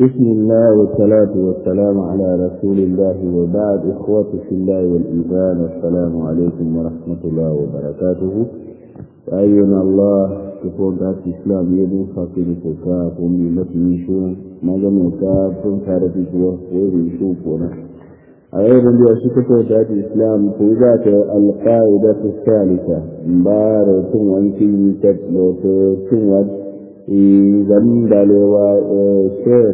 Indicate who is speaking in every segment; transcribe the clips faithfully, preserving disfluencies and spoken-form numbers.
Speaker 1: بسم الله والصلاة والسلام على رسول الله وبعد. إخوتي في الله والإيمان، والسلام عليكم ورحمة الله وبركاته. أينا الله كفون ذات إسلام يدو فاكر فكاف ومن يشون ما جمع كاف فنكارة جوه ويشوفونه. أيضا بأشكته ذات إسلام فوجات القاعدة الثالثة مبار تنوان في تبلو تنوان زمين دالوا الشيخ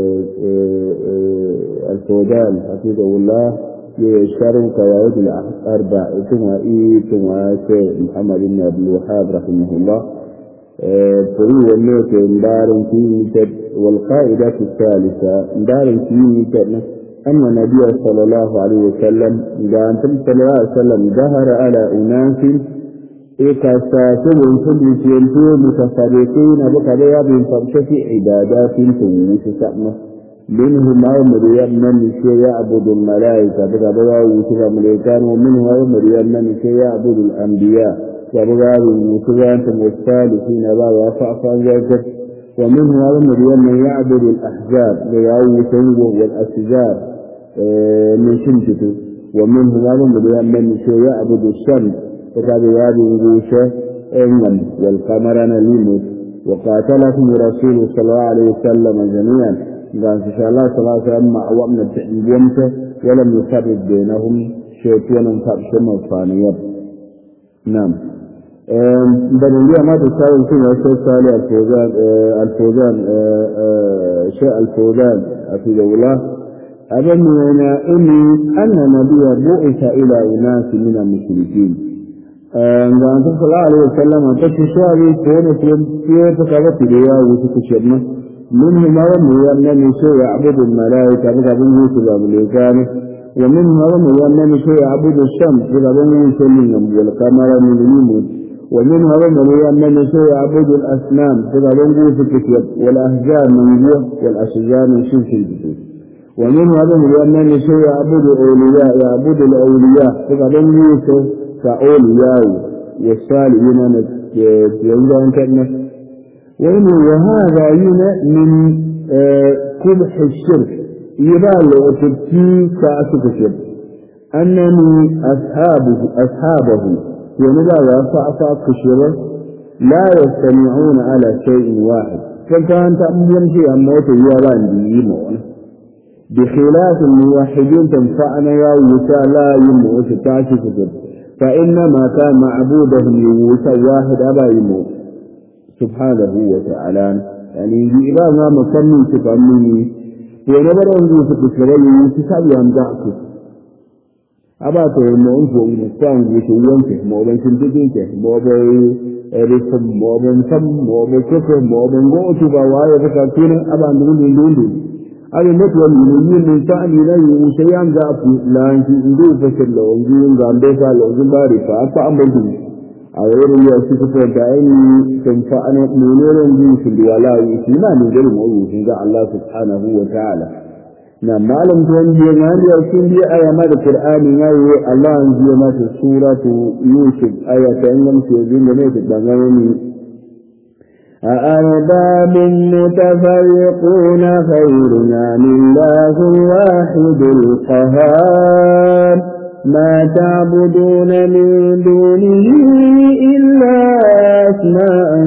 Speaker 1: الفوزان حفظه الله يشتروا قواعد الأربع ثم إيه ثم شيخ محمد بن عبد الوهاب رحمه الله فريق النوت مبار في والقاعدة الثالثة مبار في أن النبي صلى الله عليه وسلم إذا أنتم صلى الله عليه وسلم ظهر على أناس إكاساتهم كل شيء متفرقين بقضايا بفرشة عبادات تسمى منهم أمر يمن شيء يعبد الملائكة بقضايا وسبع ملائكان، ومنهم أمر يمن شيء يعبد الأنبياء بقضايا وسبع والصالحين بقى فأفعل ذلك، ومنهم أمر يمن يعبد الأحزاب بقضايا والأشجار من شمسته، ومنهم أمر يمن شيء يعبد الشمس فقد هذه الغوشة إنم والقمر نليمت. وقاتلهم رسول صلى الله عليه وسلم جميعا، قال إن شاء الله صلى الله عليه وسلم أعوام التحييمة ولم يفرق بينهم شيطانا فأبشم الثانيات. نعم. بل اليوم ما تساوي فينا الشيخ صالح الفوزان الفوزان شيء الفوزان أفيد الله أبنينا إني أن النبي بعث إلى أناس من المشركين. عندما صلى الله عليه وسلم تشابه كون في تكابت ليا وتكشفنا منهم من من شيء يعبد الملائكة بقبل سبب ملائكانه، ومنهم من شيء يعبد الشمس بقبل سلم والقمر من اليمين، ومنهم من شيء يعبد الأصنام بقبل سكتب والأحجار من جوه والأشجار من شمس الجسد، ومنهم من شيء يعبد الأولياء يعبد الأولياء بقبل كأولياء والصالحين ينزعون كأنه. وهذا هنا من قبح الشرك يبال وتبكي كأسك الشرك أنني أصحابه أصحابه ونبال فأصاب الشرك لا يستمعون على شيء واحد، فكان تأمين شيئا موت يابان ديمون بخلاف الموحدين تنفعنا يا وسا لا يموت كأسك الشرك، فإنما كان معبودهم يوسى واحد أبا يموت سبحانه وتعالى. يعني إذا ما مصمم تفهمني ونبر أنه تكسره يوسى سابي أمدعك أبا تهمون فوق مستان وشيونك موبن سنتكينك موبن رسم موبن سم موبن كفر موبن غوتي بوايا فكاكين أبا أنه لندن أنا مثل من من ثاني لا يشيان ذاك لا يندو فشل لو يندو عندك لو يبارك فأمبدي أغير يأسف فدائما تنفعنا منور يندو في الولاء وإسلام من غير موجود إن الله سبحانه وتعالى. نعم معلم تنجي ما يأسين بي آيات القرآن يقول الله أنزل ما في سورة يوسف آية أنهم سيجون جميع الدنيا أأرباب متفرقون خير أم الله الواحد القهار ما تعبدون من دونه إلا أسماء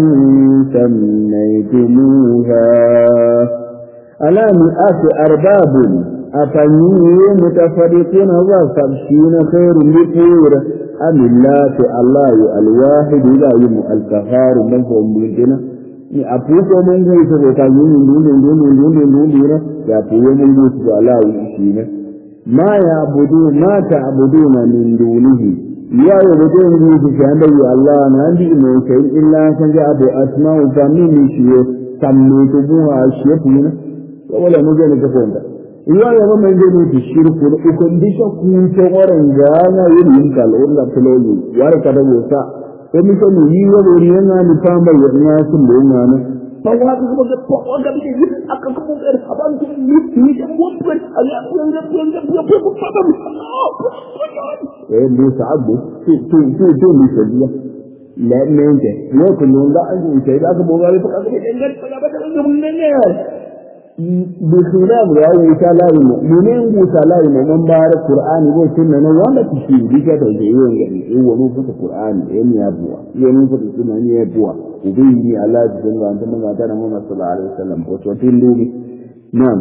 Speaker 1: سميتموها ألم أك أرباب أفنيه متفرقون وفبشين خير لكور أم الله الله الواحد لا يم القهار من فهم بلدنا apuko Mungu kutoka nyinyi ndio ndio ndio ndio ya puyo Mungu swala ushine ma yaabudu ma taabuduna min dunihi ya yabudu Mungu kanda ya Allah na ndi ne sai illa sanja abu asma'u famini shiyo sammitu buha shiyuna wala muje ne kafonda iya ya mun da ni shirku da ukundisha ku to waran gana yin kalo da toloyi war kada wosa ومن ثم يقول لنا نفهم الناس اللي فواد كم كم كم كم أكم كم أربعة كم مية وثمان أنا أقول لك أقول لك أقول لك أقول لك إيه ليس عبده شو شو شو شو ليس لا نيجي يوكل يوم لا أنت إذا كم بقول لك أقول لك إنك فلا بد أن يكون بخلاف يا وسالة منين وسالة من بار القرآن يقول سنة ولا تشيل بيجا تجيئون يعني هو نوفة القرآن يعني أبوه يعني نوفة السنة يعني أبوه وبيني على جنة أنت ما كان محمد صلى الله عليه وسلم وتوتين لومي نعم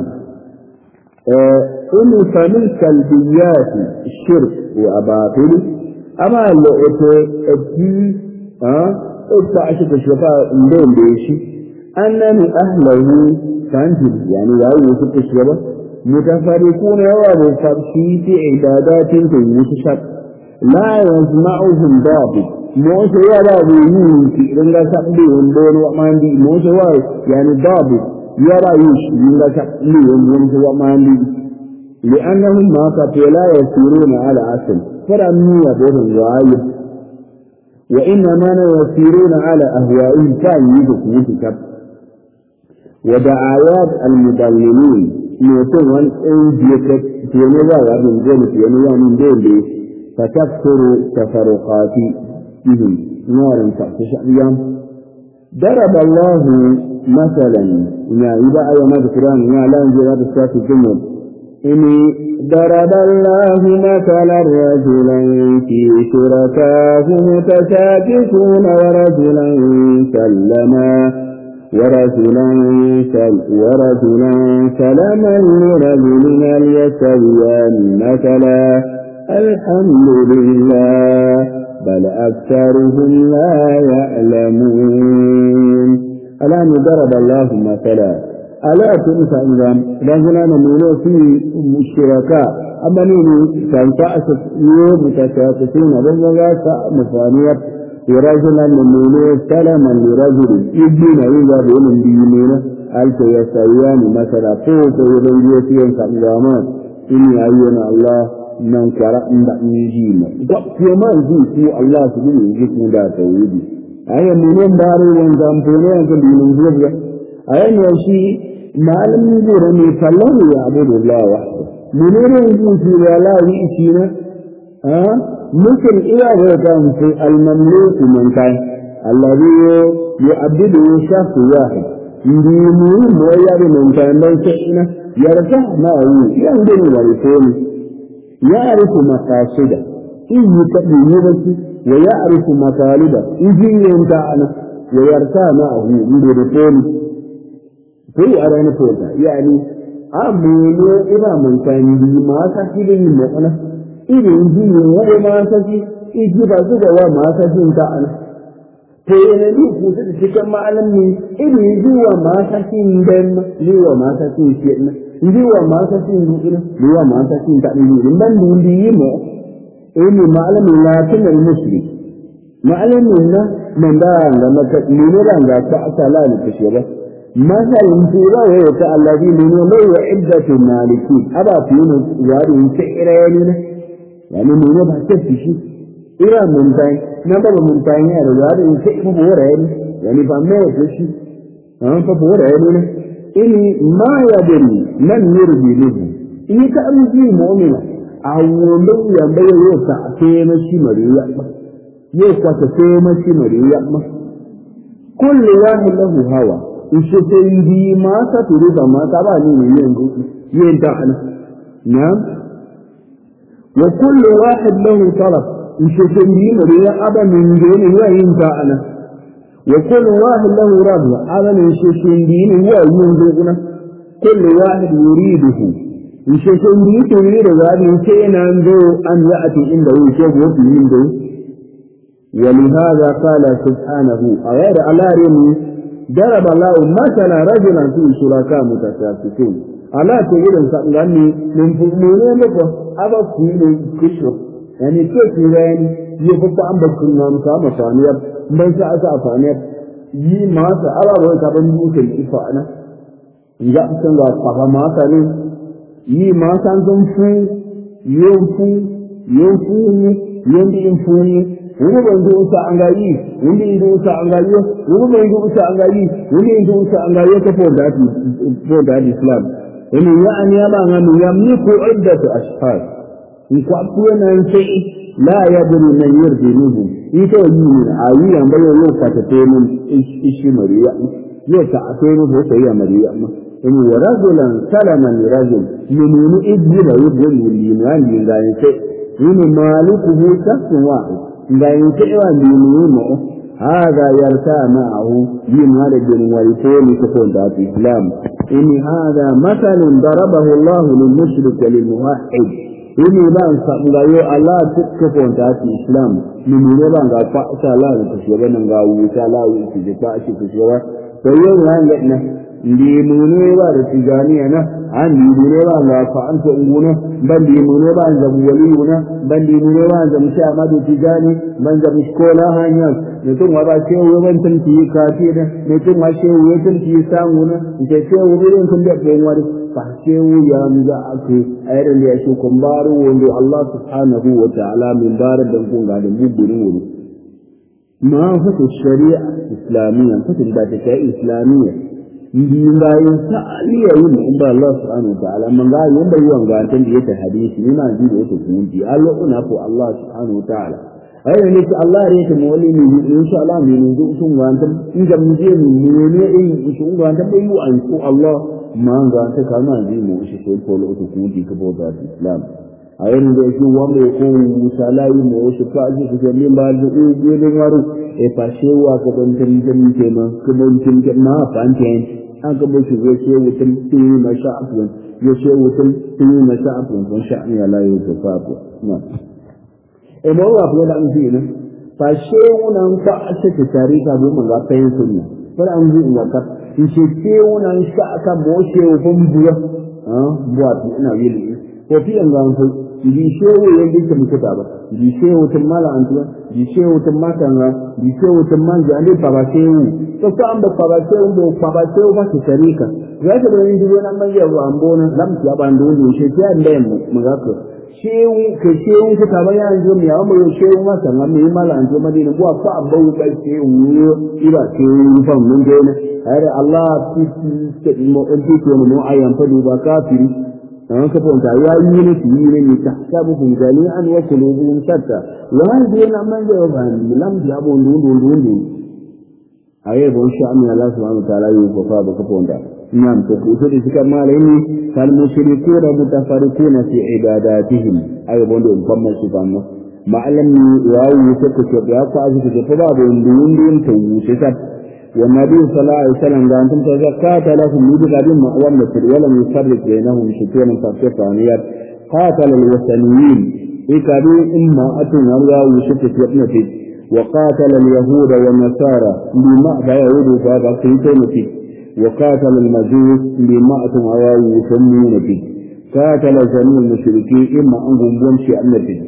Speaker 1: إن فمن سلبيات الشرك وأباطله أما اللي أتي ها أتعشق الشفاء اللون بيشي أن أهله كانت يعني لا يوسف الشباب متفرقون وابو في عبادات تنششت لا يسمعهم ضابط موسى ولا بيوتي لنغا سبليهم دون وماندي موسى يعني ضابط يرى يشي لنغا سبليهم موسى وماندي لأنهم ما قتل لا يسيرون على أصل فرمي بهم غاية وإنما يسيرون على أهوائهم كان يدك وسكب ودعايات المضللين يوتون ان جيكت تينوا من دون تينوا من دون فتكثر تفرقاتهم نارا تحتشأيام ضرب الله مثلا يا إذا أيما القرآن يا لا انجراد الساعة الجنة إني ضرب الله مثلا رجلا في شركاه متشاكسون ورجلا سلما ورجلا سل ورجلا سلما لرجل يستويان مثلا الحمد لله بل أكثرهم لا يعلمون الآن ضرب الله مثلا ألا تنسى إذن رجلا نمينه في الشركاء أما نيني تنفعشت يوم متشاكسين رجلا مفانية ورجلا نمينه سلما لرجل يبين إذا بإلم بيمينه ألك يستويان مثلا فوق يبين كأنغامان إني أينا الله من كرأ نجيما يوما يجيسي الله سبحانه يجيسي ذات ويدي أي منين باري وانزامبوني أنك بيمنزوبيا أي نوشي ما لم يجرني فالله يعبد الله وحده منين يجيسي ولا يئسينا أه؟ ممكن إلى غيرهم في المملوك من كان الذي يعبده شخص واحد يريمون ويرى من كان ليسئنا يرجع معه يهدن ورسوله يعرف مقاصده إذ يتبينه ويعرف مطالبه إذ ينتعنا ويرتى معه برسوله في أرين فوتا يعني أمونه إذا من كان بما تحكي مؤنة إذا يجي وما تحكي إذا بزد وما تحكي تعنا فإنني فوتا كما علمني إذا يجي وما تحكي دم لي وما تحكي شيئنا إذا وما تحكي مؤنة لي وما تحكي تعنا من دولي مؤ إني معلم لكن المسلم معلم إنه من دان لما تؤمنون لأنك فأسأل لتشيبه مثلا سورة ويتا الذي منه لو عدة المالكين أبا فيهم وارين سئرين يعني منه بحثت شيء إلى منتين نبغى منتين يعني وارين سئرين يعني فما شيء ها فبورين إني ما يدري من يرضي له إني كأمزي مؤمنة أولو ينبغي يوسع كيما شمريا يوسع كيما شمريا كل واحد له هوى إشتري ما تريد ما تبعني ينتعنا نعم وكل واحد له طلب إشتري مريا أبا من دين هو ينتعنا وكل واحد له رغبة أبا من إشتري هو ينتعنا كل واحد يريده إشتري تريد هذه شيء عنده أن يأتي عنده شيء وفي عنده ولهذا قال سبحانه غير على رمي ضرب الله مثلا رجلا في شركاء متشاكسين ألا تقول سألني من فضلين لك أبا فيني كشف يعني كيف يعني يفتح عن بكرنا مسامة ثانية من ساعة ثانية yi masa ababai kaban mutum ifa'ana ya san ga fahamata ne yi masa zan fu yin fu yin fu ne yin din fu ne wani ban zo sa an gayi wani zo sa an gayi wani ban zo sa an gayi wani zo sa an gayi ta for that for that Islam wani ya an ya ba ngam yamliku iddatu ashhar in ku akwai nan sai la yadri man yardinuhu ita yi ne ayi an bayo yau ka ta temin ishi mariya yau ta a temin ko sai ya mariya ini rajulan salaman rajul yuminu ibira yubulu liman lingayense ini malikuhu shakhsun wahid ngayense wa limuno هذا يرتاع معه دين ولد ويكون كفون ذات الإسلام إن هذا مثل ضربه الله للمشرك وللموحد إني بان سأقول الله كفون ذات الإسلام من يبان فأسى الله كشيبا نغاوي سألا ويكشيبا كشيبا فيوم هانجتنا ليموني وارتجانينا عن ليموني وارلا فأنت أمونا بل ليموني وارزم وليونا بل ليموني وارزم شامد تجاني من زم شكولا هانياس mutum wa ba shehu ban tanti kafi da mutum ma shehu ya tanti samu na ke shehu birin kun da ban wani fa shehu ya mu za ake ayar da shi kun baro wanda Allah subhanahu wa ta'ala min barar da kun ga da bugurin wuri ma fa shari'a islamiyya fa da ta kai islamiyya ndi ngayin sa aliya yin inda Allah subhanahu wa ta'ala man ga yin da yawan ga tan da yake hadisi ni ma ji da yake kunji Allah una ko Allah subhanahu wa ta'ala ayi ne Allah ya rike mu wani ne insha Allah ne ne sun ganta idan mu je mu ne ne in sun ganta bai yi an ko Allah ma ga ta kana ji mu shi ko ko lo to ku ji ka boda Islam ayi ne shi wanda ko musalai mu shi ka ji ku ne ba da u ge da waru e pa shewa ko don tin tin ke ma ko don tin ke ma fan tin an ka bo shi ge she wutin tin ma sha afwan ye she wutin tin ma sha afwan don sha'ani Allah ya tafafu na e mo wa ko da an ji ne fa shewu nan fa a ce tarika do mun ga fayin sunna fara an ji ina ka in ce shewu nan sha aka mo shewu kun buya ah buwa ina yili ko fi an ga an sai di shewu ya ji mun kuta ba di shewu tun mala an tuwa di shewu tun matan ga di shewu tun man ga ne fa ba shewu to ko an ba fa ba shewu do fa ba shewu ba ce tarika ya ta da yin duwa nan man ya an bona lam ya ban do ne she ta da mu mun ga ko shewu ke shewu ka ta bayan jo mi amma yo shewu ma san amma yi mala an jo madina buwa fa abu ba shewu ira shewu fa mun ga ne ayre Allah ti ti mo en ti ko mo ayan fa du ba kafiri an ka fonta ya yi ne ti yi ne ta sabu bin jami'an wa qulubuhum shatta wa hadi na man ga ba lam ya bo ndu ndu ndu aye bo sha Allah Allah subhanahu wa ta'ala yi ko fa ba ka fonta نعم تقول ذلك ما لهم فالمشركون متفرقون في عباداتهم أي بندون فما سبحانه معلم واو يسكت يقع ذلك فباب دون دون توسكت والنبي صلى الله عليه وسلم قال أنتم تزكاة لهم يجب أن مؤونة ولم يفرق بينهم شكونا فاقفانيات قاتل الوثنيين إكادوا إما أتوا واو يسكت يقنتي وقاتل اليهود والنصارى لما يهود فابقيتونتي وقاتل المجوس لمأة عواو يسمون به قاتل جميع المشركين إما أنهم بمشي أمنته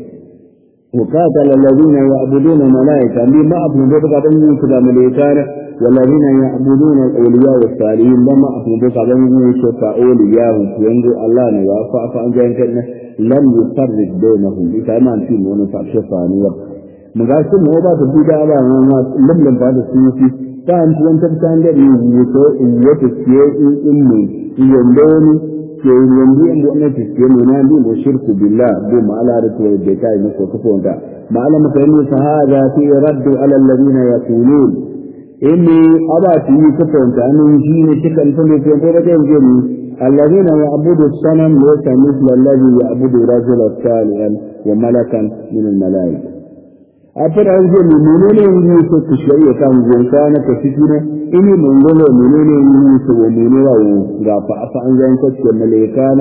Speaker 1: وقاتل الذين يعبدون الملائكة لمأة بقى بنجون كذا ملائكة والذين يعبدون الأولياء والصالحين لمأة بقى بنجون شفاء أولياء وينجو الله نوافع فأنجان كنا لم يفرق بينهم إتامان في مونفع شفاء نوافع مقاسم هو بعض البدع لم لم بعض السيوفي kan tuwan tabbatar da rubuto in ya tafiye in ilmi yandoni ke yandi in da na tafiye ne na bi da shirku billah bi ma'ala da tuwa da kai ne ko kafo da ma'ala mutane fa hada fi radd ala alladhina yaqulun inni abati kafo da an ji ne cikin tun da ko da yanzu ne alladhina ya'budu as-sanam laysa mithla alladhi ya'budu rajulan salihan wa malakan min al-malaikah after an je menene ne ko ku shari'a kan gonka na tafsiri ini mongolo menene ne ko menene wa ga fa afa an zan ko ce malaika na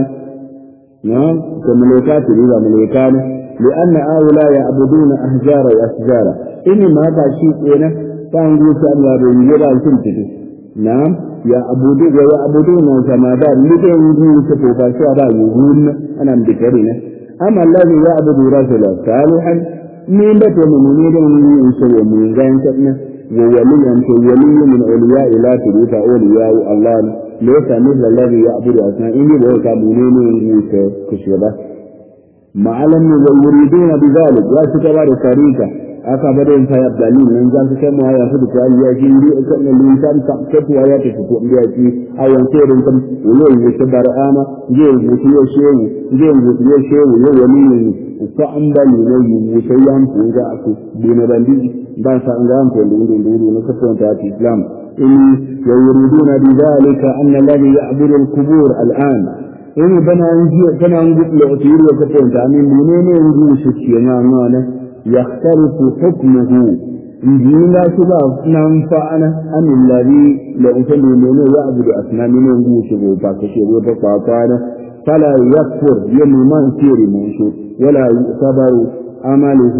Speaker 1: na ko malaika tiri ga malaika na li anna awla ya'buduna ahjara wa asjara ini ma ba shi kenan kan go ta Allah da yi ba sun titi na ya abudu wa ya'buduna jamada lide yi ko ko ba shi ba yi hun ana bikari ne amma alladhi ya'budu rajulan salihan من بيت المؤمنين من يسوع من جانب وولي أنت ولي من أولياء لا تريد أولياء الله ليس مثل الذي يعبد أصنام إني بوك أبونين يسوع كشبه معلم ويريدون بذلك لا تكبر طريقة aka bada yin fayar dalilin nan za su kama ya fi da kwari ya ji ndi kan nan lin kan ta katuwa ya ta fito ndi ya ci ayan terin kan wani yi ta bar'ama je yi wuce ya shehu je yi wuce ya shehu ya wani ne ko an ba ni ne yi wuce ya mu ga aku dina bandi ba sa an ga an ko ndi ndi na kafin ta islam in yuriduna bi dhalika an alladhi ya'budu al-qubur al'an in bana anji bana anji lo tiri ko kafin ta min ne ne ngi shi ke na na يختلف حكمه إنجيلا سبا ننفعنا أم الذي لأسلم منه يعبد أسنان منه يوشبه فاكشبه فقاطانا فلا يكفر يمن سير منشور ولا يعتبر عمله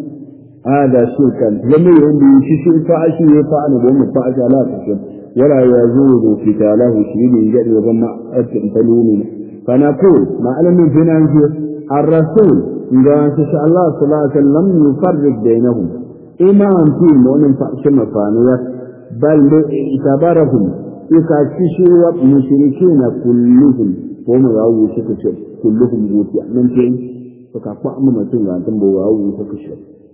Speaker 1: هذا شركا لما يهم بيشيشن فعشي يفعل بهم فعش لا تشر ولا يزود قتاله شيء يجري وضمع التنفلون فنقول معلم الجنانجي الرسول إذا شاء الله صلى الله عليه وسلم يفرق بينهم إمام في المؤمن فأشم فانية بل اعتبرهم يكاششوا المشركين كلهم وهم يعووا شكشر كلهم يوتي من شيء فكفأ ممتن عندهم ويعووا شكشر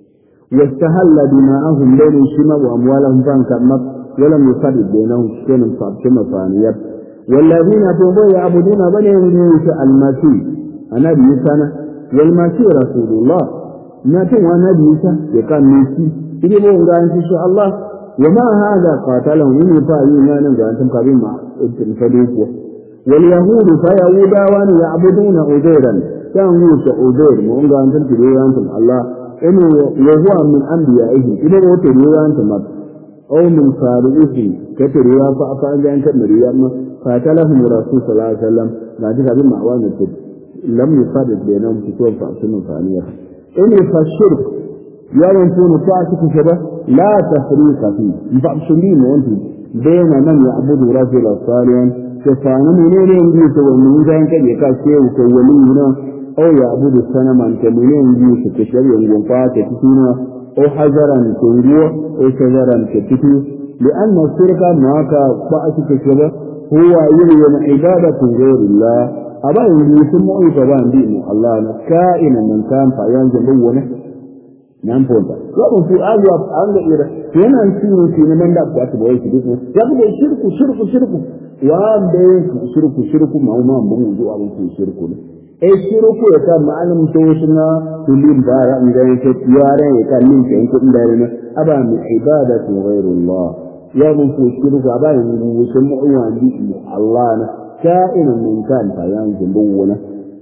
Speaker 1: واستهل دماءهم بين الشماء وأموالهم فانكرمت ولم يفرق بينهم كانوا فأشم فانية والذين تبوا يعبدون بني المسيح أنا بيسانا والمسيح رسول الله ناتم ونبي يقال ميسي إذا بغى إن شاء الله وما هذا قاتلهم من يفاعلون أنهم أنتم قابل مع الفلوس واليهود فيهودا وأن يعبدون أزيرا كانوا أزير وأنهم أنتم تدعون أنتم الله إنه وهو من أنبيائه إذا بغى تدعون أنتم أو من خارجه كتدعون فأفعل أنت مريم قاتلهم الرسول صلى الله عليه وسلم بعد ذلك معوان الكتب لم يفرق بينهم كتاب فأسنوا ثانية إني فالشرك يكون طاعتك كده لا تفريق فيه فأسنين وأنتم بين من يعبد رجل صالحا كفانا منين ينجيس ومن ذلك يكاسيه كولينا أو يعبد السنما كمنين ينجيس كشريا وفاتتنا أو حجرا كنجوة أو شجرا كتتو لأن الشرك معك طاعتك كده هو يريد عبادة غير الله أبا يسمى يتبان دين الله كائنا من كان فأيان جنبونه نعم فونتا يقول في آيات أنه إذا هنا نسير في من لا بأس بويس بيسمه يقول شرك شرك شرك وان بيك شرك شرك ما هو ما بموجود أبو في شرك أي شرك يكاد معلم توشنا كلين بارا إذا كتيارا يكاد من كأنك إندارنا أبا من عبادة غير الله يقول في شرك أبا يسمى يوان دين الله كائنا من كان فيان جنبونه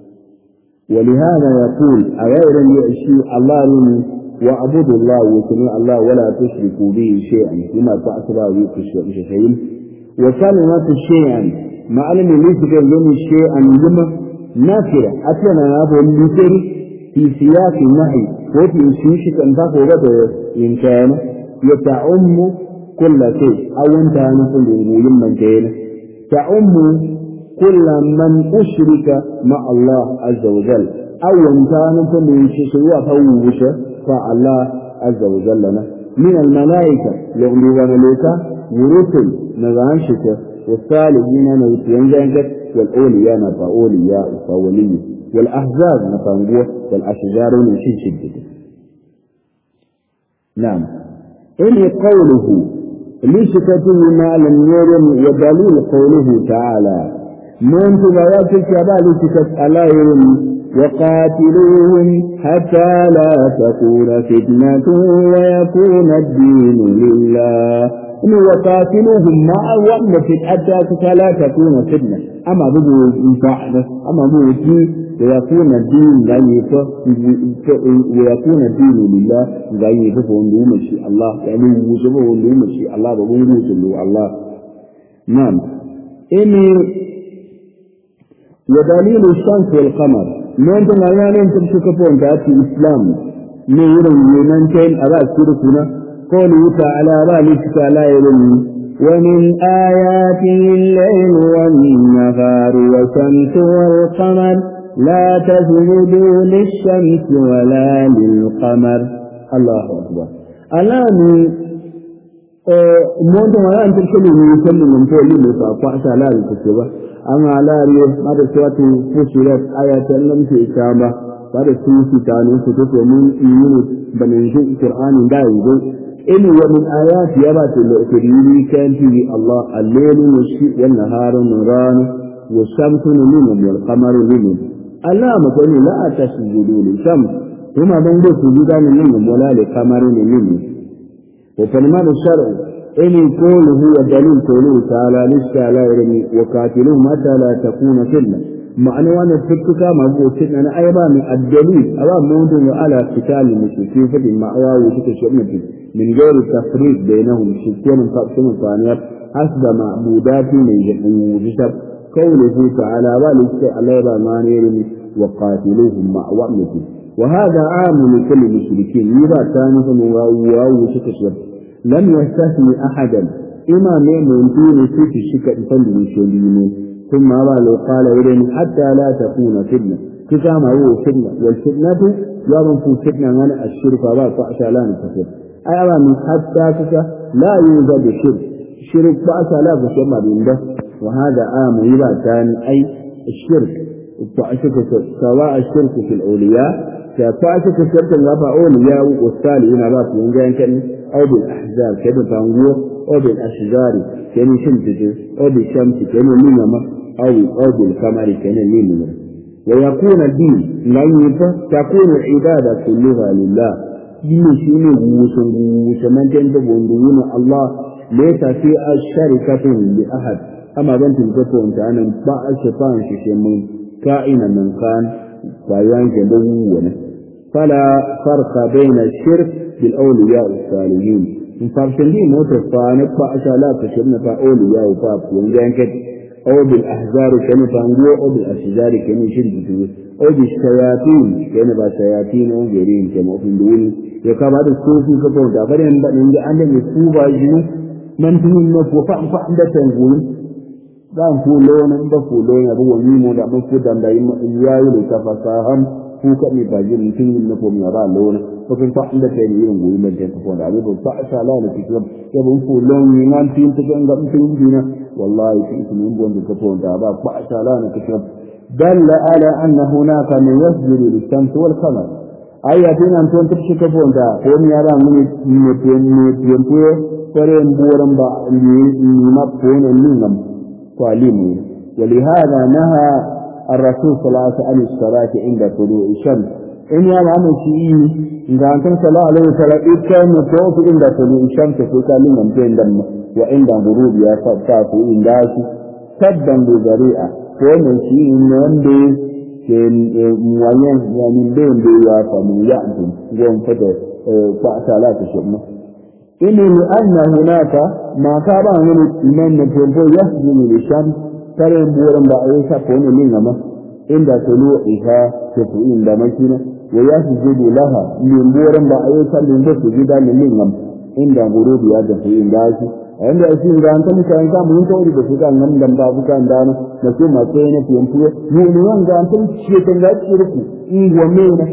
Speaker 1: ولهذا يقول أغير يأشي الله لي وأعبدوا الله وسمع الله ولا تشركوا به شيئا لما تأثر ويكشف شيئا وكلمة شيئا معلم ليس كلمة شيئا لما نافرة أتلنا هذا المثل في سياق النهي وفي شيشة أنفاق وغدا إن كان يتعم كل شيء أو أنت نقول لمن كان تعم كل من أشرك مع الله عز وجل أو إن كان فمن شيء فوش فالله عز وجل لنا من الملائكة يغلبون ملائكة ورسل نغانشك والصالحين نغتينجانك والأولياء نفاولياء فولي والأحزاب نفانقوة والأشجار نشين شدد نعم إني قوله لشكته ما لم يرم ودليل قوله تعالى من تبعاتك بالك تسألهم وقاتلوهم حتى لا تكون فتنة ويكون الدين لله إن وقاتلوهم مع وقت حتى لا تكون فتنة أما بدو إنفعنا أما موتي ويكون الدين غيث ويكون الدين لله غيث فهم شيء الله يعني وجبه لهم شيء الله وبنجوز الله نعم إني ودليل الشمس والقمر من تنعيان انتم شكفون تأتي إسلام نور يمنتين أبا سركنا قولوا تعالى ذلك لا يرمي ومن آياته الليل والنهار والشمس والقمر لا تسجدوا للشمس ولا للقمر الله أكبر الآن من تنعيان انتم شكفون يسلم من فوق فأعطى لا لتسجد أما لا ريه ماذا سوات فسرت آيات لم تئتابة بعد السوسي كانوا فتوت ومن إيمان بننشئ القرآن دائما إني ومن آيات يبات الأخرين كان فيه الله الليل والشيء والنهار نوران والشمس منهم والقمر منهم ألا مثلا لا تسجدوا للشمس هما بندوا سجدان منهم ولا لقمر منهم وفنمان الشرع إن يكون هو دليل قوله تعالى للشعلاء وقاتلوه متى لا تكون فتنة معنى وانا الفتك ما هو فتنة أنا أيضا من الدليل أرى موضوع على قتال المشركين فتن مأواه وفتن من غير التفريق بينهم شركين فاقسم ثانيات حسب معبودات من جسد قوله تعالى وللشعلاء ما نيرني وقاتلوهم مع وأمته وهذا عام لكل المشركين يبقى ثاني فمواواه وفتن لم يستثني أحدا إما من دون ست الشكة فلن يشلينه ثم قال قال إذن حتى لا تكون فتنة كما هو فتنة والفتنة يرمف فتنة من الشرك ولا طعشى لا نتفر أيضا من حتى لا يوجد شرك شرك طعشى لا تشمع بنده وهذا عام إذا كان أي الشرك سواء الشرك في الأولياء كطعشك الشرك الغفى أولياء والثالثين راسي ينجان كان أو بالأحزاب كان تنغوه أو بالأشجار كان شمسك أو بالشمس كان لنما أو أو بالقمر كان لنما ويكون الدين لن تكون العبادة كلها لله يمشيني وسمن تنتبون دون الله ليس في الشركة لأحد أما بنت الكفر أنت أنا باع الشيطان شيء كائنا من كان فيان جدوونه فلا فرق بين الشرك بالأولياء الصالحين من فرسلين موتفانك فأشالا تشبنا فأولياء وفاق وانجانك أو بالأحزار كان فانقوه أو بالأشجار كان شركته أو بالشياطين كان بشياطين أو غيرين كما في الدول يقام هذا السوفي كفون تأخذين بأن عندما يسوبا جنو من فيه النفو فأنفع تنقول dan fulona ba fulona ba wani mo da ba fudan da yayi ne ta fasaham ku ka mi ba jin tin ne ko mi ba lona ko kan fa inda kai ne irin goyi mai ta ko da ba fa sala ne ki ya ba fulon ni nan tin ta ga ga tin dina wallahi fi tin bon da ko da ba fa sala ne ki dalla ala anna hunaka man yasjudu lis-shamsi wal-qamar ayatin an ton ta shi ko da ko mi ya ba mun ne ne ne ko pare mburan ba ni ni ma ko ne ni ngam تعليمه ولهذا نهى الرسول صلى الله عليه وسلم عن الصلاة عند طلوع الشمس إن يام عن شيء إن كان صلى الله عليه وسلم كان يطوف عند طلوع الشمس فكان من بين دم وعند غروب يا فتاة إن داش سدا بذريعة ومن شيء من بين كان معين يعني بين بيا فمن يأتي يوم فتاة فأسالات الشمس إن لأن هناك ما كان من نتنفو يسجد للشمس فلن بورا بأيسا كون لنما عند طلوعها تفعين دمشنا ويسجد لها من بورا بأيسا لنفو جدا لنما عند غروبها تفعين داشي عند أسين غانتا مكان كان من توري بسكا نم دم بابكا دانا نسو ما كينا تنفو يؤمنون غانتا شيطان لا تشركو إيه ومينا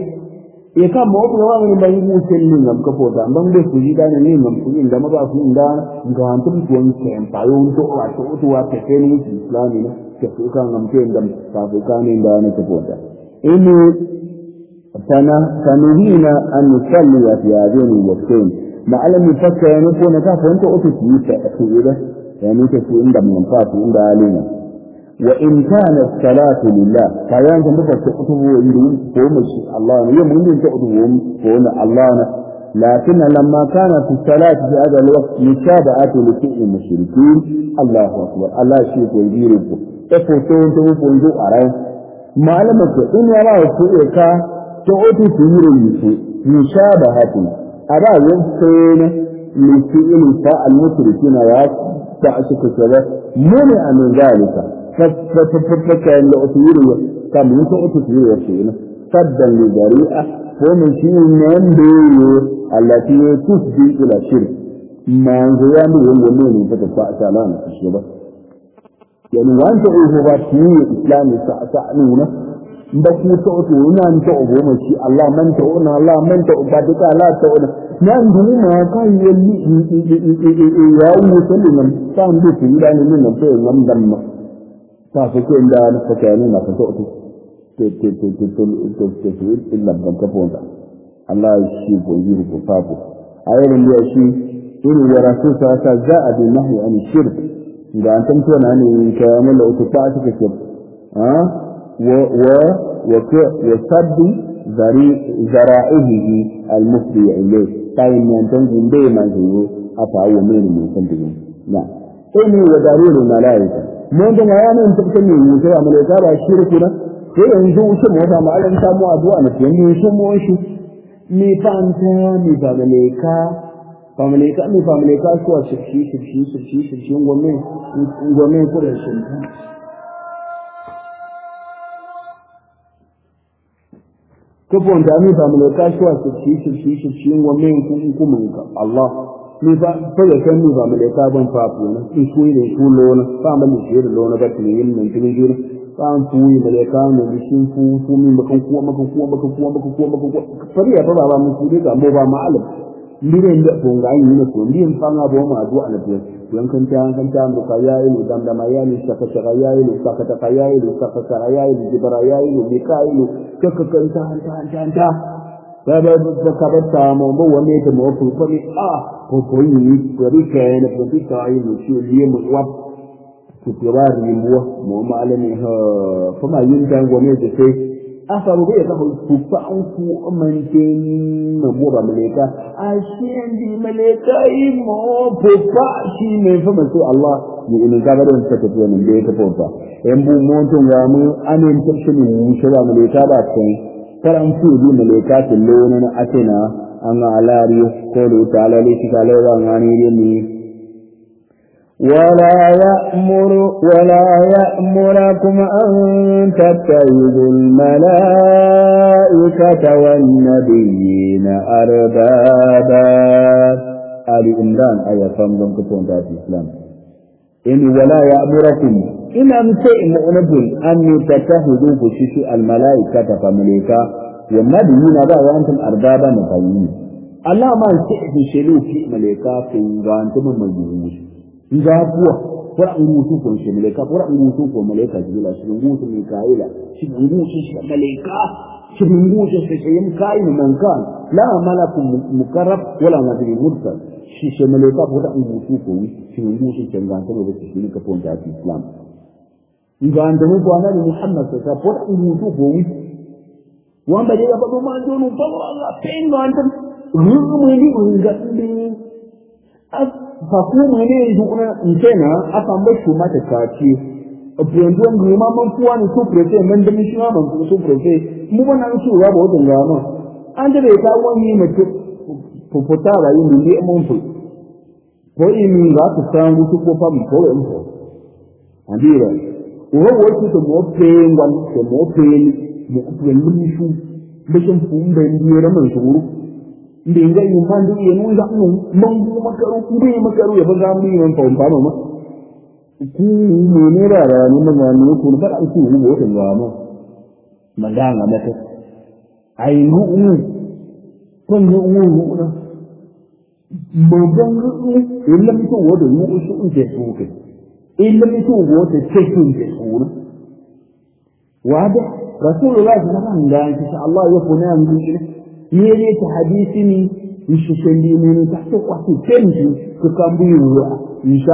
Speaker 1: e kan mo ko wani mai mutel ni ngam ko foda mbang de fuji dana ni ngam fuji ndama ba fu ndana ngantum ko ni kem payo to wa to to wa te ni islami na ke ko kan ngam te ndam ka ko kan ni ndana ko foda ini sana sanuhina an nusalli fi hadhihi al-waqtayn ma'alam fakka yani ko na ka fonto o to ti ta ko ida yani ke fu ndam ngam fa fu ndalina وإن كانت الصلاة لله فيان كان بفر تقطبه ويرون فهم الله يوم من تقطبهم فهم الله لكن لما كانت الصلاة في هذا الوقت مشابهة لشيء المشركين الله أكبر الله شيء يجيره إفتون تقول ذو أراه ما لمك إن الله سئك تقطب تجير المشي مشابهة أرى يمكن لشيء المشركين ويأتعشك كذا منع من ذلك فكان لأطيره كم يتأطيره شيئا صدا لذريئة ومن شيء من ديه التي تفضي إلى الشرك ما انزيانه يومين فتفاء سالانا في الشبه يعني وانت أعوه باتنية إسلامي سأسعنونه بكو تأطيرنا أن تأبوه مشي الله من تأونا الله من تأبادك لا تأونا نعم ما كان يلي يأوه سلما كان بسي لأنه من نفسه من دمه فافكين دانا فكانوا ما تسوءتوا te te te te te te te illa ban ka ponta Allah shi ko yiri ko papo ayin da shi irin da rasul sa sa za'a bi nahyi an shirk ga an tanto na ne ka mala uku ta take ce ha wa wa wa ka wa sabbi zari zara'ihi al-mufdi ilayhi tayin nan tan gumbe man zuwa afa wa men mun san dinga na sai ne wa dalilul malaika mun da yanin tabbatar ne mu sai malaika ba shirku na sai yanzu shi mu ba malan ta mu addu'a ne yanzu shi mu shi mi fanta mi ba malaika ba malaika mi ba malaika ko shi shi shi shi shi shi shi ngome ngome ko da shi ko ponta mi ba malaika ko shi shi shi shi shi ngome ku ku mun ka Allah mi ba fa ya kan mi ba malaika ban fa ku na in ku ne ku lona fa ba mi shi lona ba tin yin min tin jira kan fuyi malaika ne shin fu fu min bakan kuwa bakan kuwa bakan kuwa bakan kuwa bakan kuwa fari ya baba mun ku ga mo ba ma'alim mire da ko ga yi ne ko min fa ga bo ma addu'a na to yan kan ta kan ta mu ka yayi mu dam da mayani saka saka yayi mu saka ta yayi mu saka saka yayi mu jibra yayi mu mikai mu kaka kan ta ta ta ta ba ba ba ka ba ta mo bo wani ta mo fu fari a ko ko yi ko ri ka ne ko ti ka yi mu shi yi mu wa kutirari muwa mu malami ha kuma yin dan gome da sai afa mu bai ka ku fa an ku amantin mu ba malaika a shi indi malaika yi mo fa shi ne fa sai Allah ni in ga garin ta tafi nan da ta fa en bu mu tun ga mu anin tashi mu shi ba malaika ba kai karan ku bi malaika tin lona na atina an alari ko lu ta'ala li shi kala wa ngani ni ولا يأمر ولا يأمركم أن تتخذوا الملائكة والنبيين أربابا آل عمران آية خمسة كتون في الإسلام إن ولا يأمركم إن أمسئ مؤنبين أن تتخذوا بشيش الملائكة فملائكة والنبيين بقى وأنتم أربابا مقيمين الله ما انسئ في شلوك ملائكة في وأنتم مجهولين إذا هو قرأ نقوله في ملائكة قرأ نقوله في ملائكة جبلا شنقوله في ميكائيل شنقوله في ملائكة شنقوله في شيء كائن من كان لا ملك مقرب ولا نبي مرسل شيء ملائكة قرأ نقوله في شنقوله في شنقان تلو بس شنو كفون جاء في الإسلام إذا عندما قلنا لمحمد صلى الله عليه وسلم قرأ نقوله في وأن بدأ يبدو ما جنوا فضل الله فين ما أنتم غير مليء fa kuma ne yanzu kuna intena aka mbashi mata kaci abuwan mu ma man fuwa ne so prete man da mishi ma man so prete mu ba na su ba ba wajen gama an da bai ta wani ne to popota ba yin ne mun fu ko in ga ta san ku ko fa mu ko in ko andira wo wo su to mo pe ngwan to mo pe mo ku ne mun su bishin fu mbe ndiye man shuru inda inga yin man da yenu da mu man bu makaru ku bai makaru ya baza mu yin fa ba ma ku ne ne da ra ni man ne ku ba an ku wo da ga ma magana mata ai mu mu kun mu mu na mo ban mu illa mi to wo da mu su in je su ke illa mi to wo da ce ku je su na wada rasulullah sallallahu alaihi wasallam Allah ya kuna mu yeye ta hadisi ni ishishindi ni tahto kwati tenji kukambiwa insha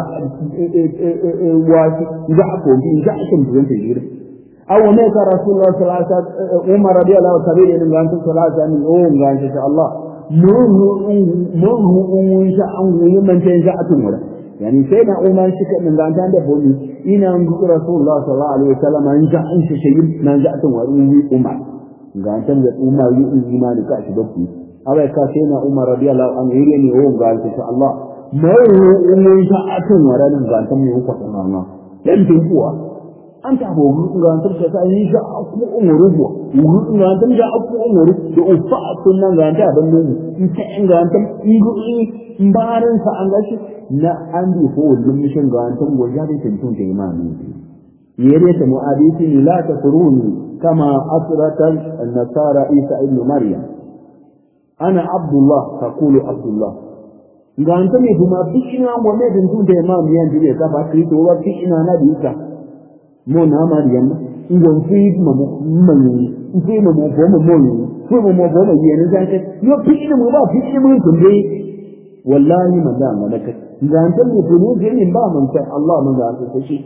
Speaker 1: wasi ngako insha kumzente jira aw ma ka rasulullah sallallahu alaihi wasallam umar radiyallahu ta'ala anhu ngantu sallallahu alaihi wasallam o ngantu insha Allah mu mu mu insha an yi man tenja atumura yani sai na umar shi kan nganta da bomi ina ngu rasulullah sallallahu alaihi wasallam insha an shi shayin nan za atumura umar ga tan da umar yi imani ka shi dabbi abai ka sai na umar radiyallahu anhu yire ne o ga insha Allah mai umman ta atun waran ga tan mu ko tan ma dan tin kuwa an ta bo ga tan ta sai yi ga ku umuru bo umuru ga tan ga ku umuru da ufa sunan ga ta ban mu in ta ga tan ingu in barin sa an ga shi na an bi ko lumishin ga tan goja da tin tun da imani yire ta mu'adisi la tafuruni كما أثرت النصارى عيسى ابن مريم أنا عبد الله تقول عبد الله قال تمي بما بيشنا ومدن دون إمام ينجي كما كريت هو بيشنا نبيك مو مريم ngon fi mo mo mo fi mo mo bo mo mo fi mo mo bo mo yen zan ta yo fi mu ba fi mu kun dai wallahi man da man ka zan ta mu tunu je min ba man ta Allah man da ta shi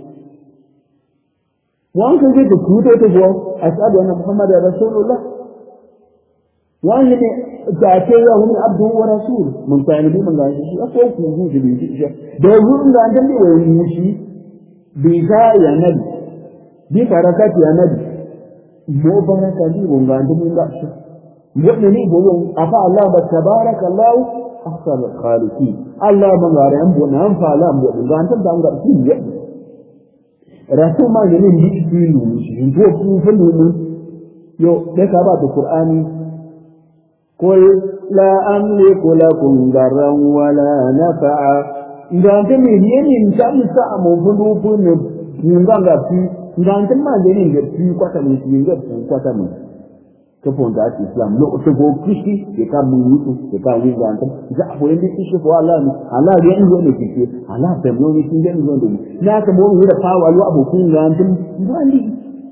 Speaker 1: wan kan je ku to to go asadu anna muhammadar rasulullah wa ne ta ce ya wani abdu wa rasul mun ta nabi man ga shi akwai ku ku ji bi shi da wurin da an dalle wani shi bi ga ya nabi bi barakati ya nabi mo baraka di mun ga mun ga shi mo ne ni bolon afa Allah ba tabaraka Allah ahsan khaliqi Allah man ga ran bo nan fa Allah bo ga an ta ga shi ya rasul ma ne ni bi ni shi ko ku fa ni yo da ka ba da qur'ani قل لا أملك لكم ضرا ولا نفعا إذا أنت مهين إنسان سأم وفلوكم ينغان غفي إذا أنت ما دين غفي قطع من غفي قطع من كفون ذات الإسلام لو تبغى كشي يكاد ميوتو يكاد وينغان أنت إذا أقول لك كشي فوالله الله ينغان كشي الله تبغى كشي ينغان لا تبغى هذا فاو الله أبو كين غان أنت ينغان لي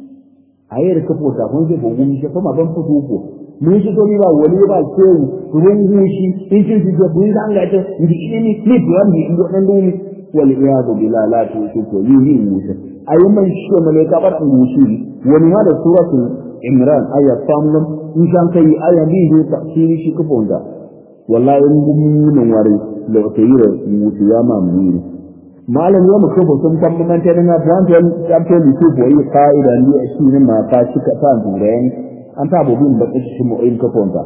Speaker 1: أيه كفون ذات هون جبوا ومشي فما بنفذوه mun shi to ba wani ba ce ruwan gushi in shi ji da mun an ga ta ni ni ni biyan ni ndo dan dumi wal iyadu billah la tu tu to yi ni musa ayyuman shi malaika bar an gushi wani ma da suratul imran aya tamam in kan kai aya bi da tafsiri shi ko bonda wallahi mun mun ware da tayira mutu ya ma mun malam ya muka ba sun tamman ta na brand ta ta ni ko yi qaida ni shi ne ma ta shi ka ta duren an ta bobin da kashi mu in ka fonta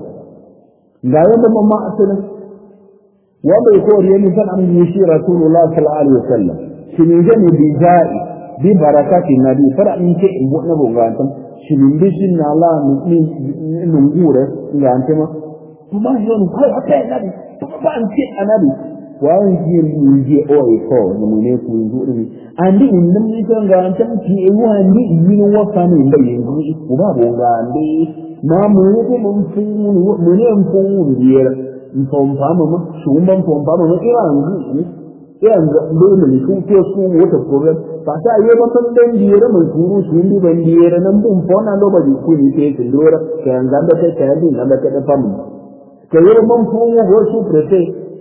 Speaker 1: ga yanda mamma asalin wa bai ko riya ni san an yi shi rasulullah sallallahu alaihi wasallam shi ne gani bi jai bi barakati nabi fara in ce in na bongantan shi ne bishin na Allah ni ni ngure ga antema kuma yon kai haka ya nabi ba an ce anabi wa an ji ni je o e ko ni mu ne ku ngure ni andi innam ni kan ga an tamki e wa ni yin wa fa ni da yin ku ba bo ga andi ma mu ne mun fu mu ne mun fu biyar in fon fa mu su mun fon fa mu ira ngi yan ga dole ne ku ke su wata program fa ta yi ba san dan biyar mun turu su ndi ban biyar nan bun fona lo ba di ku ni ke kin dora kan ga da ta ta ni nan da ta da fa mu ke yi mun fu mu go su prete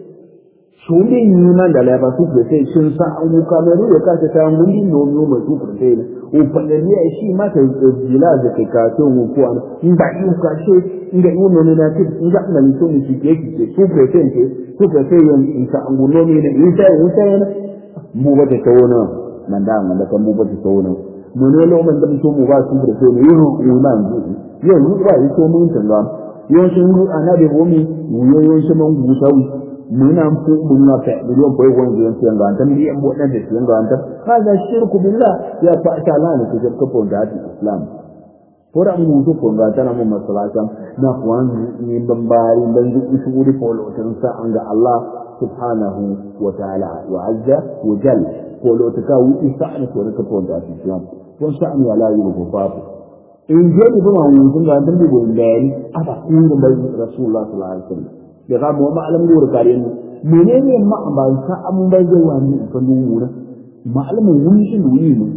Speaker 1: shuli nyuna ndala ba su prete shin sa an wuka mai ruwa ka ta ta mun din no no mai su prete ne o pandemia shi ma ta jila da kai ka to mu ko an in ba yi ka she inda yi no ne na ti inda na ni to ni ki ke ki su prete ne su prete yan in sa an gulo ne in sai in sai ne mu ba ta tawo na nan da nan da kan mu ba ta tawo na mu ne lo man da mu mu ba su prete ne yi no man ji yo ni ba yi to mun tanga yo shin ru anabe bomi yo yo shi man gusawi muna fu muna fa miliyon bai wani yan siyan ga antan miliyan bo dan da siyan ga antan kaga shirku billah ya fa ta la ne ke ka fon da islam fora mu to fon ga tan mu masalatan na kwan ni bambari dan duk su uri folo tan sa an ga Allah subhanahu wa ta'ala wa azza wa jalla folo ta ka wuce sa ne to ka fon da islam kon sa an ya la yi ko fa in je ni ba mu sun ga antan bi bo ngani aba kun da rasulullah sallallahu alaihi wasallam da ga mu ma'alam gura kare mu menene ma ba sa an bai zai wani fa nuna ma'alamin wuni shi wuni mu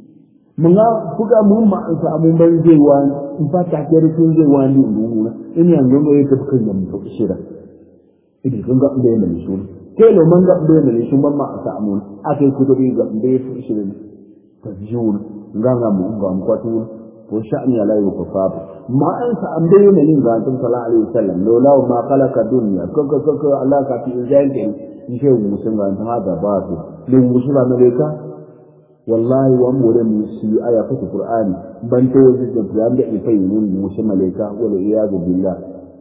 Speaker 1: mun ga kuga mun ma sa mun bai zai wani in fa ta kare sun zai wani nuna in yanzu ga yake kan da mu shira idan kun ga da yana shi ke lo man ga da yana shi man ma sa mun akai ku to ga da yake shira ta jiwun ga ga mu ga mu kwatu ko sha'ani ala yuko fa ma an sa an bayyana nin ga tun sallallahu alaihi wasallam laula ma khalaqa dunya kaka kaka Allah ka fi zalike in ce mu sun ga ta da ba su din musula na leka wallahi wa mu da mu shi aya fa qur'ani ban to yi da bayan da ifai nin musu malaika wala iyadu billah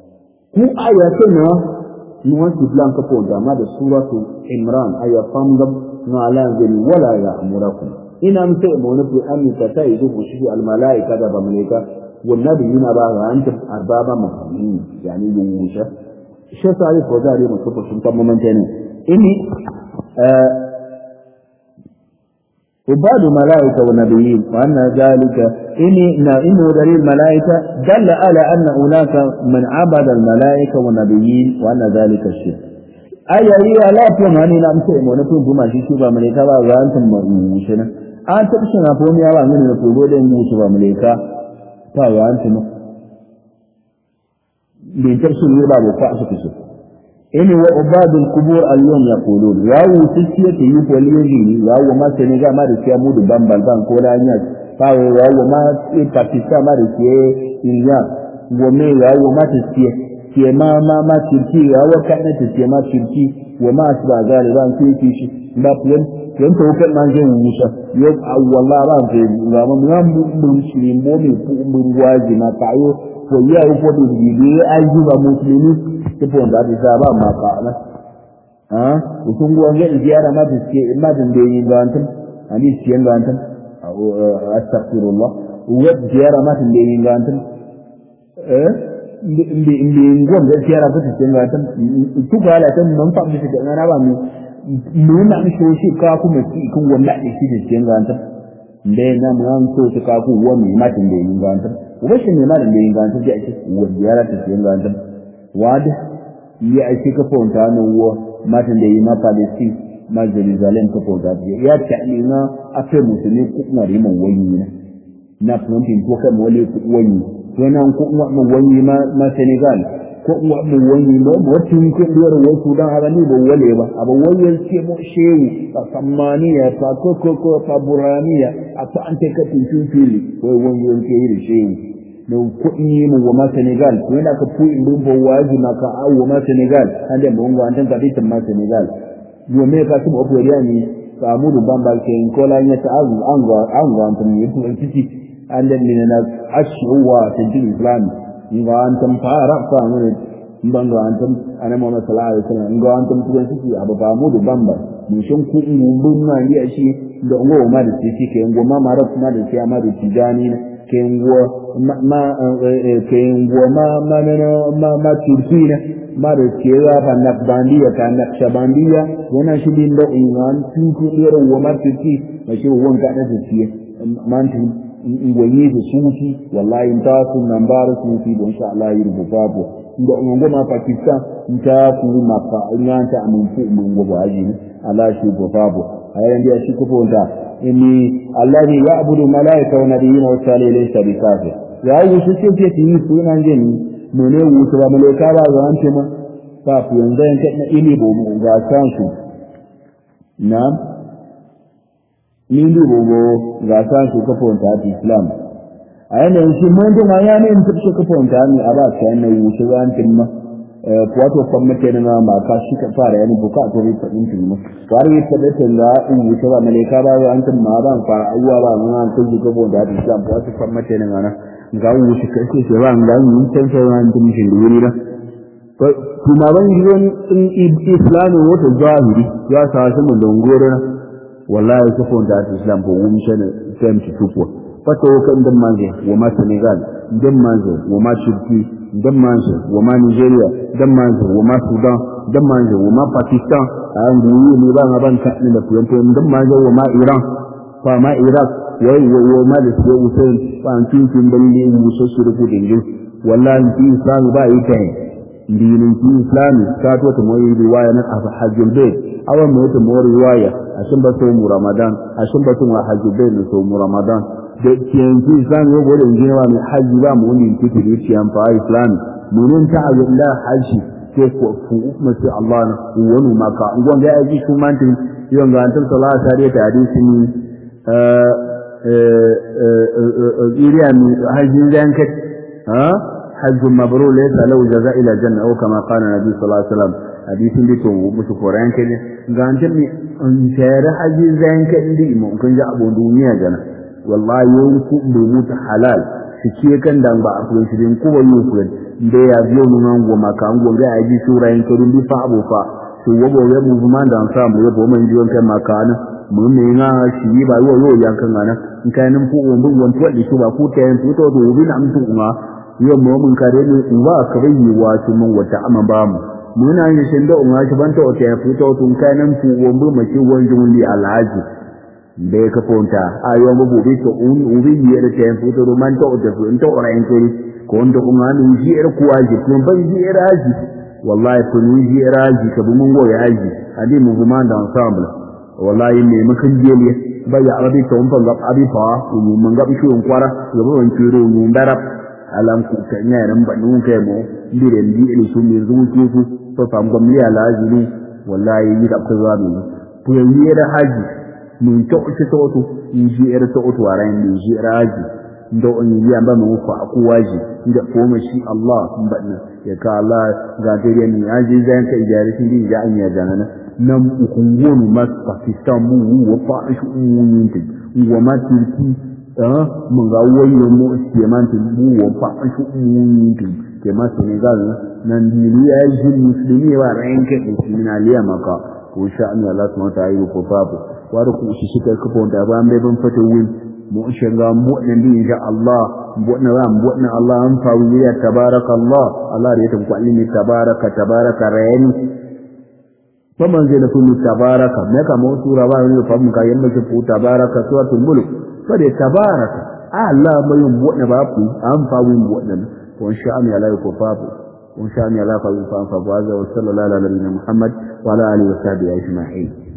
Speaker 1: ku aya ce na ni wasu plan ka ko da ma da suratu imran aya famgam na ala zin wala ya amurakum ina mta mu na fi amita ta yi dubu shi al malaika da ba malaika والنبي هنا بقى أنت أربابا مفهومين يعني يوشة الشيء تعرف وذلك مصطفى سلطان ممتاني إني آه وبعض الملائكة والنبيين وأن ذلك إني إنه دليل الملائكة دل على أن هناك من عبد الملائكة والنبيين وأن ذلك الشيء أي أي لا تماني لا مسلم ونكون بما شيء ملائكة وأنتم يوشنا an ta kishin a fomi yawa ngani da kogo da yin shi ba muleka ta wa an tuma bin tafsir ne ba ba fa su kishi ini wa ubadul qubur al-yawm yaqulun ya wusiya ta yi poliyi ya wa ma Senegal ma da kiya mudu bambal ban ko da nya fa wa wa ma Pakistan ma da ke illa wa me ya wa ma ta kiya ke ma ma ma Turki ya wa kana ta ke ma Turki wa ma asba galiban ke kishi ba plan yan to kan man je wusa yo wallahi ba ke ga mun mun shi mo me mun waji na tayo ko ya ko da bibi ayu ba muslimi ko da da ba ma ka na ah kun go ga ziyara ma biske ma din da yin gantan ani siyan gantan astaghfirullah wa ziyara ma din da yin gantan eh ndi ndi ngon da ziyara ba siyan gantan tu ga la tan mun fa biske da na ba mu mun na shi shi ka kuma ki kun wannan ne shi da siyan gantan da na mun so ta ka ku wani ma din da yin gantan وبشر ما لم ينغان تجي أشي وديارة تينغان تم واضح يا أشي كفون تانو هو ما تندي ما فلسطين ما جريزالين كفون تانو يا تعلينا أفهم مسلمين كنا ريما وينينا نفهم تين توكا مولي ويني وينا كنا ويني ما ما سنغال كنا ويني ما وتين كندير وسودان هذا نيبو ولي با أبو ويل سيمو شيء فسمانية فكوكو فبرانية أفأنت كتنشون فيلي ويني كير شيء no kuɗi mu wa Senegal to yana ka fu in dumbo waji maka awu ma Senegal ande mo ngo antan ka bitin ma Senegal yo me ka tumo ko yani ka mu du bambal ke in kola nya ta azu ango ango antan ni fu titi ande ni na ashu wa tin Islam ngo antan fara fa mu mbango antan ana mo sallallahu alaihi wasallam ngo antan tuwan titi ababa mu du bambal mu shin kuɗi mu bunna ni ashi da ngo ma da titi ke ngo ma maraf ma da ya ma da tijani kengo ma ma kengo ma ma ma ma turkina ma da kewa fa nakbandiya ka nakshabandiya yana shi din da iman tuku dero wa ma turki ma shi won ka da turki man tin ngwaye da sufi wallahi ta sun nambar sufi don sha Allah yi rubuta ko da ngo ma Pakistan ta ku ma fa ina ta amun fu mun go baji Allah shi go fabo ayan dia shi ko fonda inni alladhi ya'budu malaika wa nabiyina wa salihin laysa bikafir ya yi shi ce ce yi sunan jini mu ne wuce ba malaika ba ga an ce ma fa ku yanzu yan na ili bo mu ga san su na ni du bo ga san su ka fonta ta Islam ayan shi mun da ya ne in tafi ka fonta ni a ba sai na wuce ga an ce ma wato kwamnati na ma ka shi ka fara yani buka to ri fadin tun mu wari ta da tunda in wuce ba malaika ba an tun ma ban fara ayuwa ba mun an kai ga bo da Islam wato kwamnati na na ga wuce kai ce ba an ga mun san sai an tun shi duri da to kuma ban yi in Islam wato zahiri ya sa shi mun dongore na wallahi ko fon da Islam ko mun shane sai mu tuko fato kan dan manje wa ma Senegal dan manje wa ma Turki dan manje wa ma Nigeria dan manje wa ma Sudan dan manje wa ma Pakistan an guyi ne ba ban ka ne da kuyan dan manje wa ma Iran fa ma Iraq wai wa ma da su Hussein fa an kin kin dalili musu su da kudin gin wallahi ki Islam ba yi kai dinin ki Islam ka to ta moyi riwaya na hajjul bayt awan mu ta moyi riwaya a shin ba so mu Ramadan a shin ba so mu hajjul bayt so mu Ramadan da yanzu Islam ya gode injewa mai haji ba mu wani kike da shi an fa Islam mun ta Allah haji ke ko fu mace Allah na wani maka ngon da yaji kuma tin yon ga antum sallallahu alaihi ta hadisi ni eh eh iriya mi haji dan ka ha hajj mabrur laysa lahu jaza ila janna aw kama qala nabi sallallahu alaihi wasallam hadisin da to musu koran ke ne ga antum ni an tare haji dan ka indi mu kun ji abu duniya jana wallahi yau ku mutu halal shi kan dan ba a kuma shirin ku ba yau kuwa da ya biyo mun an goma ka an goma ya ji sura yin kudin bi fa abu fa to wabo ya mu man dan sa mu ya bo man jiwon kai makana mun ne na shi ba yau yau yan kan ana in kai nan fu mun won to di ba ku ta yin to to bi na mutu kuma yau mu mun kare ne in ba ka bai yi wa su mun wata amma ba mu muna yin shin da umma shi ban ta o ta fu to tun kai nan fu won bu ma ci won jumli alhaji da ka fonta ayo mu bubi to un ubi yere tempo to man to da to ora en kiri ko ndo kuma ni jiyar kuwa ji to ban jiyar haji wallahi to ni jiyar haji ka bu mun go ya haji adi mu guma da ensemble wallahi ne makan jeli ba ya arabi to umpan gab abi fa mu man gab shi on kwara ga ba wan kiro mu darab alam ku kanya ran ba nun kai mo dire ndi ile su mi zuwa ku to fam gam liya lazimi wallahi yi da ku za mu to yi da haji mun to ce to to yi ji era to to waran ni ji raji ndo on yi amba mu fa ku waji da ko shi Allah badna ya ka Allah ga dare ni aji zan ka ijari shi din ja an ya janana nan ukungonu mas Pakistan mu wa fa shi umunti wa ma turki eh mun ga wayo mu siyamanti mu wa fa shi umunti ke ma Senegal nan dini ya ji muslimi wa ranke muslimi aliya maka ko sha Allah subhanahu wa ta'ala ko babu wa da ku shi shi ka ko da ba mai ban fata win mu shanga mu nan din ga Allah mu na ram mu na Allah an fa wiya tabarakallah Allah ya tanku alimi tabaraka tabaraka rayani faman zai lafi tabaraka me ka mu sura ba ne fa mun ka yanda ke fu tabaraka suratul mulk fa da tabaraka Allah mai mu na ba ku an fa win mu nan ko insha Allah ya ko fa ko insha Allah ya fa fa fa wa sallallahu ala nabiyina Muhammad wa ala alihi wa sahbihi ajma'in